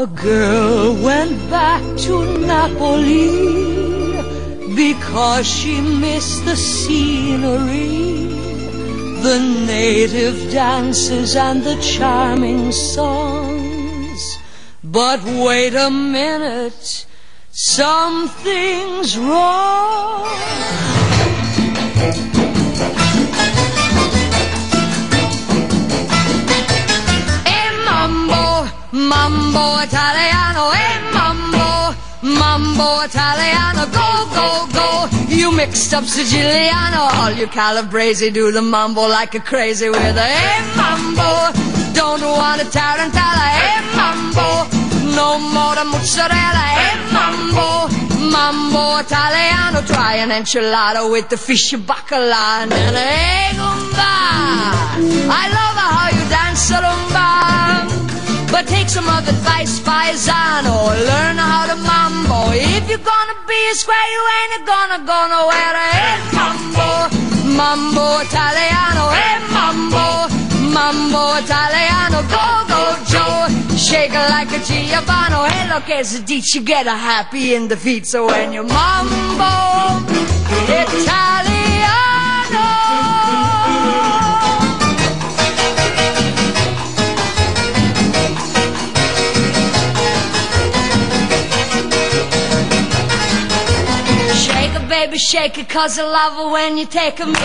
A girl went back to Napoli because she missed the scenery, the native dances and the charming songs. But wait a minute, something's wrong. Mambo Italiano, mambo Italiano, go, go, go. You mixed up Siciliano, all you Calabrese do the mambo like a crazy with a mambo. Don't want a tarantella, mambo. No more the mozzarella, mambo Italiano. Try an enchilada with the fish bacala and an gumba. I love how you dance a rumba. But take some of advice, paisano. Learn how to mambo. If you're gonna be a square, you ain't gonna go nowhere. Hey, mambo Italiano. Hey, mambo Italiano. Go, go, Joe. Shake it like a Giovanni. Hey, look, as a ditch, you get a happy in the feet. So when you mambo Italiano. Baby, shake it, 'cause I love it when you take a me.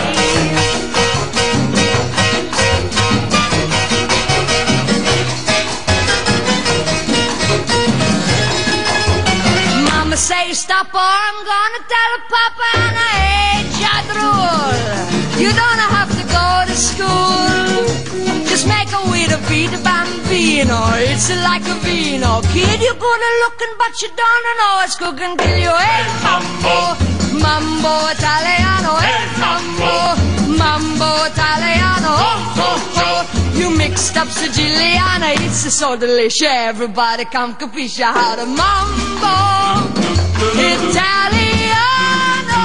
Mama say stop or I'm gonna tell Papa and I hate Jadrul. You don't have to go to school. Just make a way to beat the bambino. It's like a vino. Kid, you're good at looking, but you don't know it's cooking till you hate mambo Italiano, hey, mambo Italiano, oh, oh, oh. You mixed up Siciliana, it's so delicious. Everybody come capisce how to mambo Italiano.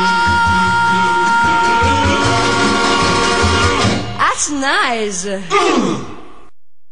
That's nice.